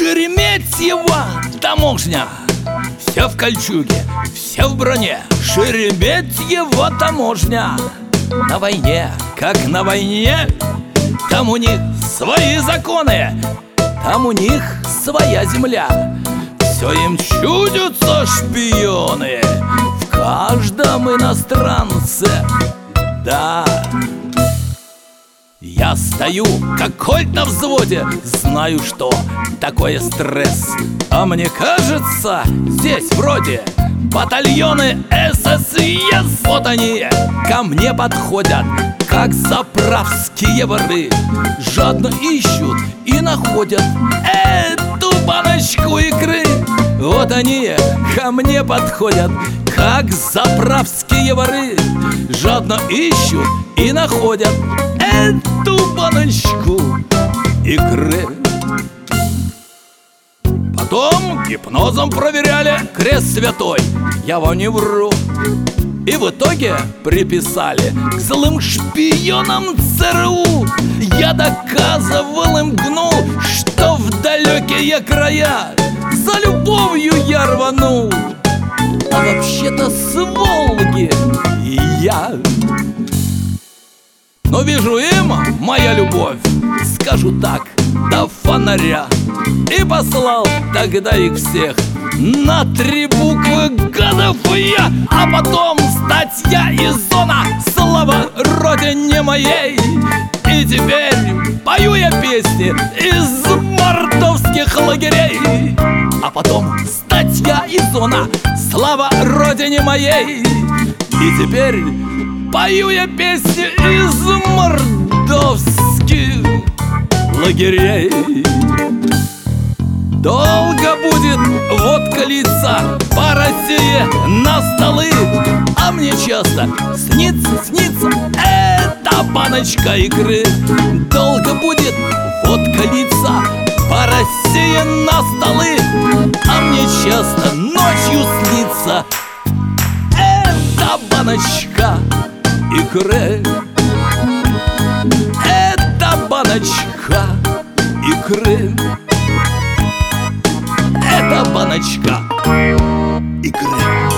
Шереметьево таможня. Все в кольчуге, все в броне. Шереметьево таможня. На войне, как на войне. Там у них свои законы, там у них своя земля. Все им чудятся шпионы в каждом иностранце. Да, я стою, как коль на взводе, знаю, что такое стресс. А мне кажется, здесь вроде батальоны СС. Вот они ко мне подходят, как заправские воры. Жадно ищут и находят эту баночку икры. Вот они ко мне подходят, как заправские воры. Жадно ищут и находят эту баночку икры. Потом гипнозом проверяли крест святой, я вам не вру. И в итоге приписали к злым шпионам ЦРУ. Я доказывал им, гнул, что в далекие края за любовью я рванул. А вообще-то с Волги я. Но вижу им моя любовь, скажу так, до фонаря. И послал тогда их всех на 3 буквы гадов я. А потом статья из зона «Слава Родине моей». И теперь пою я песни из мордовских лагерей. А потом статья из зона «Слава Родине моей». И теперь пою я песни из мордовских лагерей. Долго будет водка литься по России на столы. А мне часто снится эта баночка икры. Долго будет водка литься по России на столы. А мне часто ночью снится эта баночка икры. Эта баночка икры. Это баночка икры.